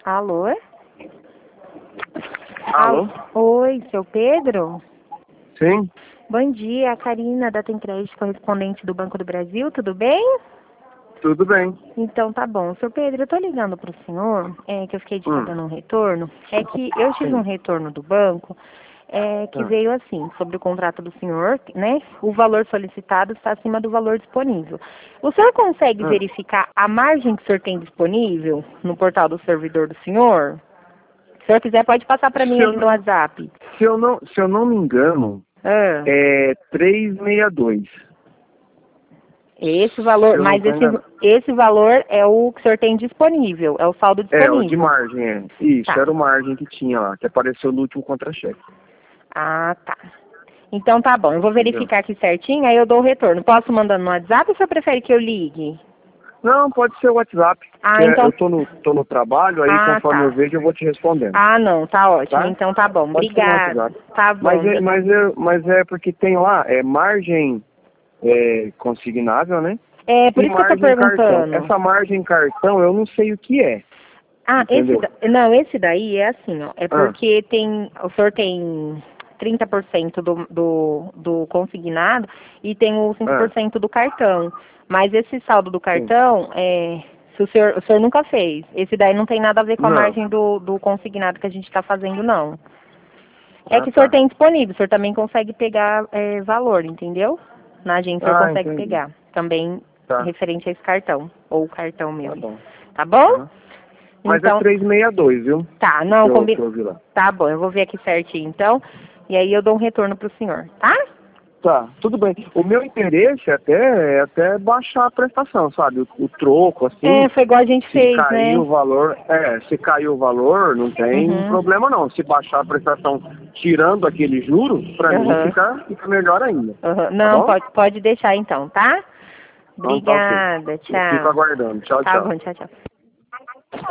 Alô? Alô? Oi, seu Pedro? Sim? Bom dia, a Karina da Tem Crédito, correspondente do Banco do Brasil, tudo bem? Tudo bem. Então tá bom. Seu Pedro, eu tô ligando pro senhor, que eu fiquei de estar dando um retorno, é que eu tive um retorno do banco, que veio assim, sobre o contrato do senhor, né? O valor solicitado está acima do valor disponível. O senhor consegue verificar a margem que o senhor tem disponível no portal do servidor do senhor? Se o senhor quiser, pode passar para mim aí no WhatsApp. Se eu não me engano, é 362. Esse valor, mas esse valor é o que o senhor tem disponível, é o saldo disponível. É, o de margem, é. Isso, Tá. era o margem que tinha lá, que apareceu no último contra-cheque. Ah, tá. Então tá bom, eu vou verificar aqui certinho, aí eu dou o retorno. Posso mandar no WhatsApp ou o senhor prefere que eu ligue? Não, pode ser o WhatsApp. Ah, então... Eu tô no trabalho, aí conforme eu vejo eu vou te respondendo. Ah, não, tá ótimo. Tá? Então tá bom, Pode ser no obrigada. WhatsApp. Tá bom. Mas é porque tem lá, margem consignável, né? É, por E isso que eu tô margem cartão. perguntando. Essa margem cartão eu não sei o que é. Ah, entendeu? esse daí é assim, ó. É porque o senhor tem 30% do consignado e tem o 5% do cartão. Mas esse saldo do cartão, se o senhor nunca fez. Esse daí não tem nada a ver com a margem do consignado que a gente está fazendo, não. É que o senhor tem disponível, o senhor também consegue pegar valor, entendeu? Na agência o senhor consegue pegar. Também referente a esse cartão, ou o cartão mesmo. Tá bom? Mas Então, é 362, viu? Tá, não, combina. Tá bom, eu vou ver aqui certinho, então. E aí eu dou um retorno pro senhor, tá? Tá, tudo bem. O meu interesse é até baixar a prestação, sabe? O troco, assim. Foi igual a gente fez, né? Se cair o valor, se cair o valor, não tem problema não. Se baixar a prestação tirando aquele juro, pra mim fica melhor ainda. Não, tá pode deixar então, tá? Então, tá ok. Obrigada, tchau. Eu fico aguardando. Tchau, Tá tchau. bom, tchau, tchau.